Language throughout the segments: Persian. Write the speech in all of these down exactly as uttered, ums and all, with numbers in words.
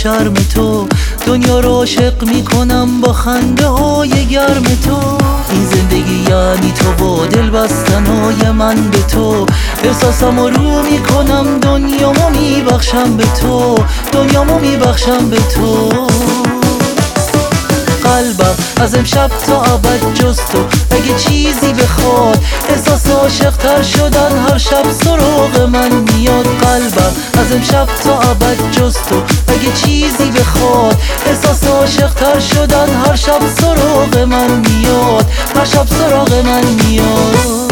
شرم تو، دنیا رو عاشق میکنم با خنده های گرم تو. این زندگی یعنی تو و دل بستن های من به تو، احساسمو رو میکنم دنیامو میبخشم به تو، دنیامو میبخشم به تو. قلبم از امشب تا ابد جز تو، اگه چیزی بخواد احساس عاشق تر شدن هر شب سراغ من میاد. قلبم از امشب تا ابد جز تو، اگه چیزی بخواد احساس عاشق تر شدن هر شب سراغ من میاد، هر شب سراغ من میاد.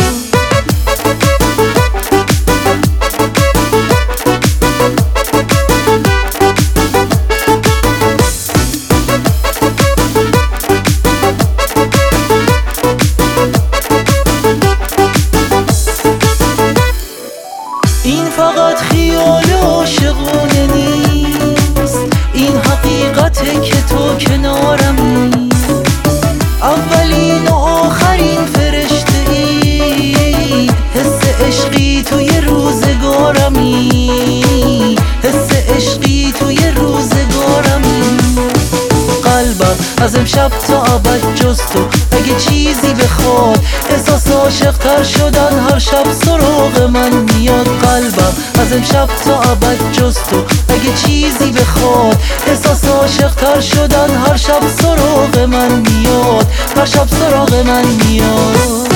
این فقط خیال عاشقونه نیست، این حقیقته که تو کنارمی. اولین و آخرین فرشته ای، حس عشقی توی روزگارمی، حس عشقی توی روزگارمی. قلبم از امشب تا ابد جز تو، اگه چیزی بخواد احساس عاشق تر شدن هر شب سراغ من میاد. قلبم از امشب تا ابد جز تو، اگه چیزی بخواد احساس عاشق تر شدن هر شب سراغ من میاد، هر شب سراغ من میاد.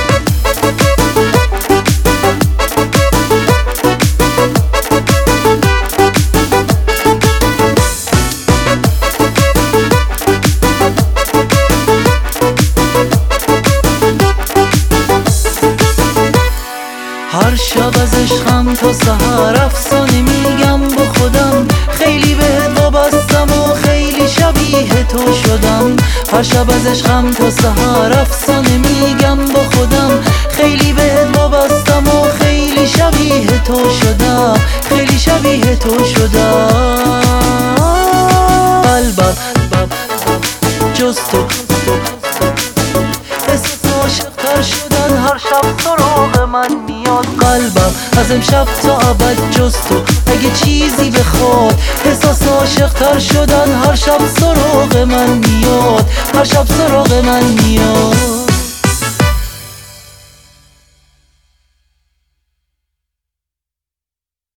هر شب از عشقم تا سحر افسانه میگم با خودم، خیلی بهت وابستم و خیلی شبیه تو شدم. هر شب از عشقم تا سحر افسانه میگم با خودم، خیلی بهت وابستم و خیلی شبیه تو شدم، خیلی شبیه تو شدم. قلبم جز تو، احساس عاشق تر شدن هر شب سراغ من میاد. قلبم از امشب تا ابد جز تو، اگه چیزی بخواد احساس عاشق تر شدن هر شب سراغ من میاد، هر شب سراغ من میاد.